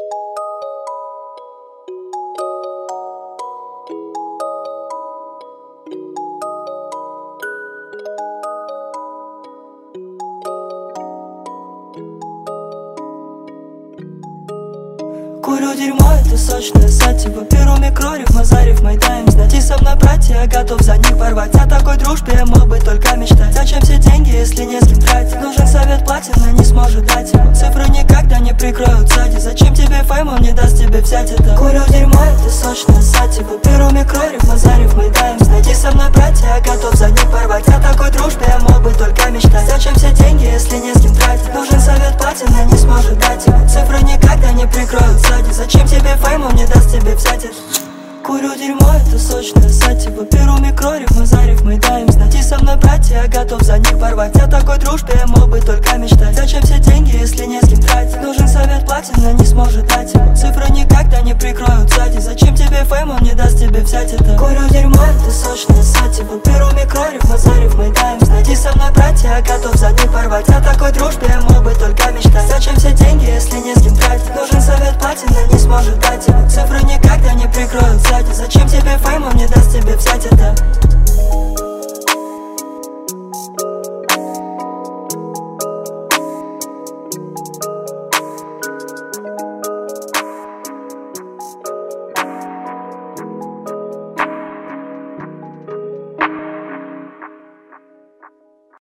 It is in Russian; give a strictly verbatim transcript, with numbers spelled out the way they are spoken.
Курю дерьмо, это сочное сативо. Беру микрориф, Мазарев, Майдаем. Знайти со мной братья, я готов за них порвать. О такой дружбе я мог бы только мечтать. Зачем все деньги, если не с кем тратить? Нужен совет, платина не сможет дать его. Цифры никогда не прикроют сзади. Зачем тебе фейм, он не даст тебе взять это. Курю дерьмо, это сочное сативо. Беру микрориф, Мазарев, Майдаем. Знайти со мной братья, я готов за них порвать. О такой дружбе я мог бы только мечтать. Зачем все деньги, если не с кем тратить? Нужен совет, платина не сможет дать его. Цифры никогда не прикроют сзади. Зачем тебе фейм, он не даст тебе взять это. Курю дерьмо, это сочное сативо. Беру микрориф, Мазарев, Майдаем. Знайти со мной братья, я готов за них порвать. О такой дружбе я мог бы только мечтать. Зачем все деньги, если не с кем тратить? Нужен совет, платина не сможет дать его. Цифры никогда не прикроют сзади. Зачем тебе фейм, он не даст тебе взять это. Курю дерьмо, это сочное сативо. Беру микрориф, Мазарев, Майдаем. Знайти со мной братья, я готов за них порвать. О такой дружбе я мог бы только мечтать. Зачем все деньги, если не с кем тратить? Нужен совет, платина не сможет дать его. Цифры никогда не прикроют сзади. Зачем тебе